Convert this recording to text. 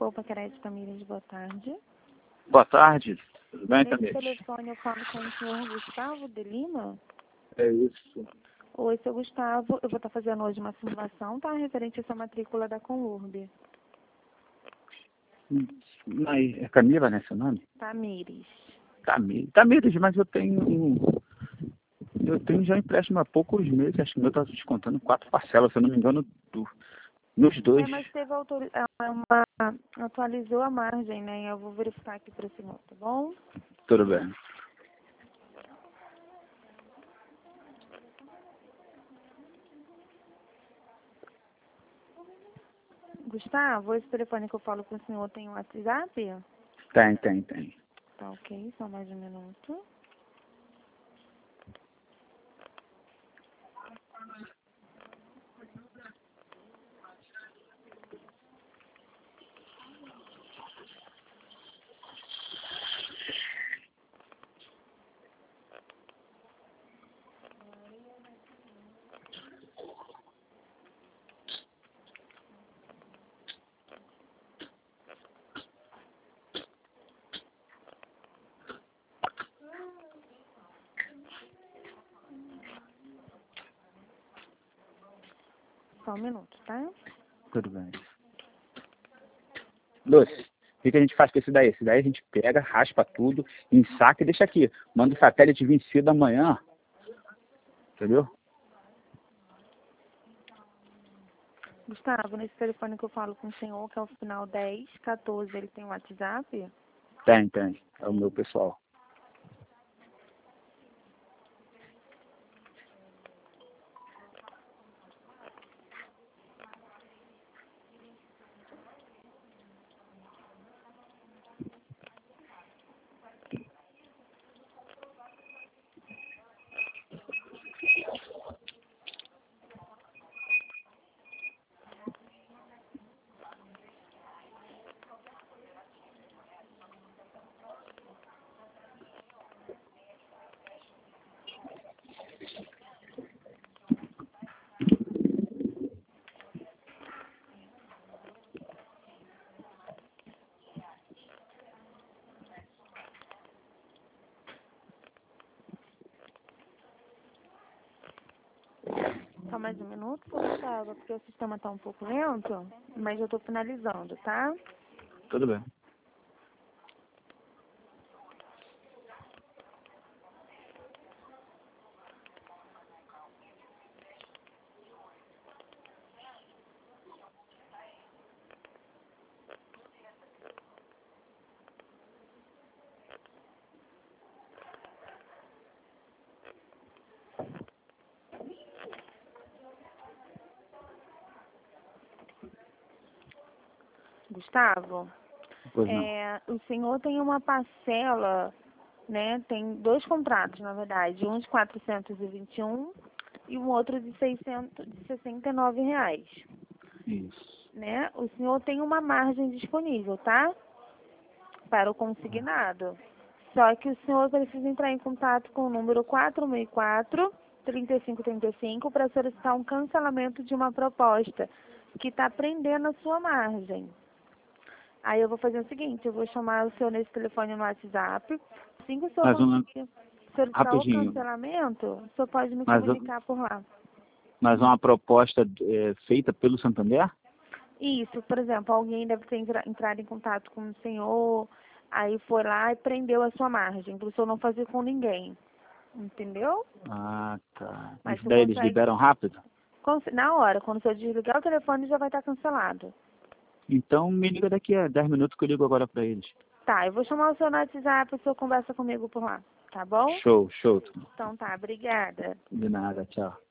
Poupa Crédito Tamires, boa tarde. Boa tarde, tudo bem, Nesse Tamires? telefone eu falo com o senhor Gustavo de Lima. É isso. Oi, seu Gustavo, eu vou estar fazendo hoje uma simulação, tá? Referente a essa matrícula da Conurb. Mas é Camila, né, seu nome? Tamires. Tamires, mas eu tenho já empréstimo há poucos meses, acho que o meu está descontando 4 parcelas, se eu não me engano, nos dois. Mas teve atualizou a margem, né? Eu vou verificar aqui para o senhor, tá bom? Tudo bem. Gustavo, esse telefone que eu falo com o senhor tem um WhatsApp? Tem. Tá ok, só mais um minuto. Só um minuto, tá? Tudo bem. Lúcio, o que a gente faz com esse daí? Esse daí a gente pega, raspa tudo, ensaca e deixa aqui. Manda o satélite vencido amanhã. Entendeu? Gustavo, nesse telefone que eu falo com o senhor, que é o final 1014, ele tem um WhatsApp? Tem. É o meu pessoal. Só mais um minuto, Gustavo, porque o sistema está um pouco lento, mas eu estou finalizando, tá? Tudo bem. Gustavo, Pois não. o senhor tem uma parcela, né? Tem dois contratos, na verdade, um de 421 e um outro de R$ 669, Isso. né? O senhor tem uma margem disponível, tá? Para o consignado. Só que o senhor precisa entrar em contato com o número 464-3535 para solicitar um cancelamento de uma proposta que está prendendo a sua margem. Aí eu vou fazer o seguinte, eu vou chamar o senhor nesse telefone no WhatsApp. Assim que o senhor Mais uma, conseguir solicitar o rapidinho. cancelamento, o senhor pode me Mais, comunicar por lá. mais uma proposta feita pelo Santander? Isso, por exemplo, alguém deve ter entrado em contato com o senhor, aí foi lá e prendeu a sua margem, para o senhor não fazer com ninguém. Entendeu? Ah, tá. Mas Isso você daí eles consegue, liberam rápido? na hora, quando o senhor desligar o telefone, já vai estar cancelado. Então me liga daqui a 10 minutos que eu ligo agora pra eles. Tá, eu vou chamar o senhor no WhatsApp, o senhor conversa comigo por lá, tá bom? Show. Então tá, obrigada. De nada, tchau.